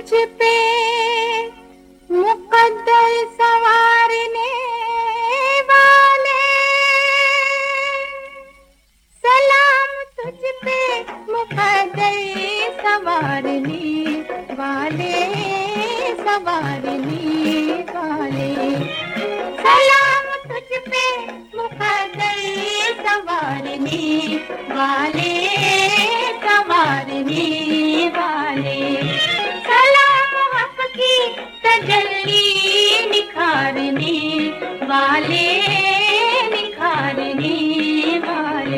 तुझ पे मुकद्दर सवारने वाले, सलाम तुझ पे मुकद्दर सवारने वाले, सवारने वाले। सलाम तुझ पे मुकद्दर सवारने वाले, सवारने वाले। सलाम हक की तजल्ली निखारने वाले, निखारने वाले।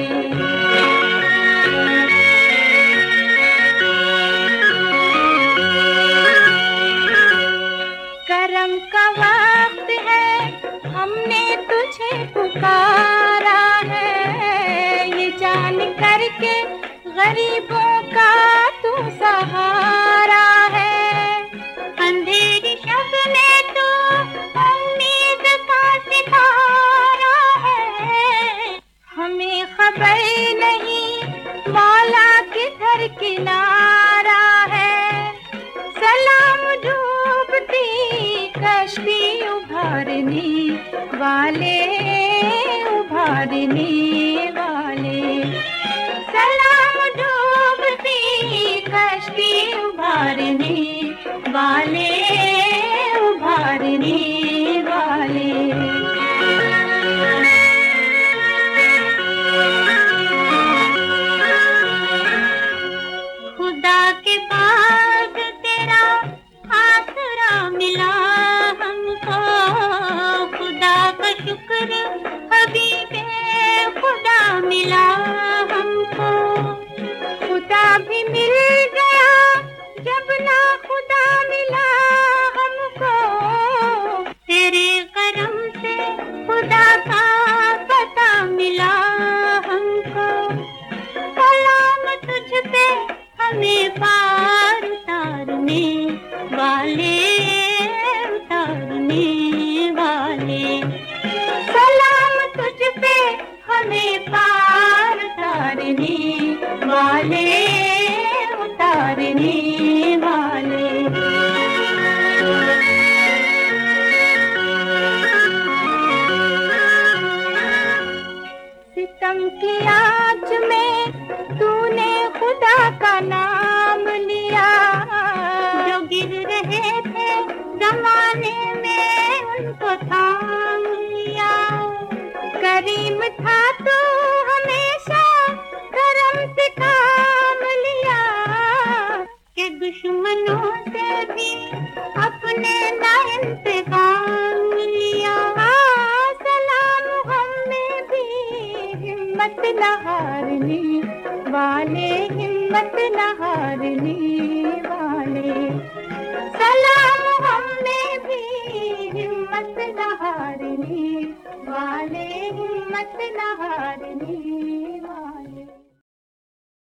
करम का वक्त है, हमने तुझे पुकारा है, ये जान करके गरीबों का तू सहारा है। अंधेरी शब में तू उम्मीद का सितारा है, हमें खबर नहीं मौला किधर किनारा है। सलाम डूबती कश्ती उभारने वाले, उभारने वाले। सलाम डूबती कश्ती उभारने वाले, उभारने वाले। खुदा के बाद तेरा आसरा मिला हमको, खुदा का शुक्र हबीबे खुदा मिला हमको। खुदा भी मिल गया जब ना खुदा मिला हमको, तेरे करम से खुदा का पता मिला हमको। सलाम तुझ पे हमें पार उतारने वाले, उतारने वाले। सलाम तुझ पे हमें पार उतारने वाले, उतारने वाले। सितम की आँच में तूने खुदा का नाम लिया, जो गिर रहे थे जमाने में उनको थाम लिया। करीम था तो हमेशा करम से काम लिया, कि दुश्मनों से भी अपने ना इंतकाम लिया। सलाम हमें भी हिम्मत न हारने वाले, हिम्मत न हारने वाले। सलाम हमें भी हिम्मत न हारने वाले, हिम्मत न हारने वाले।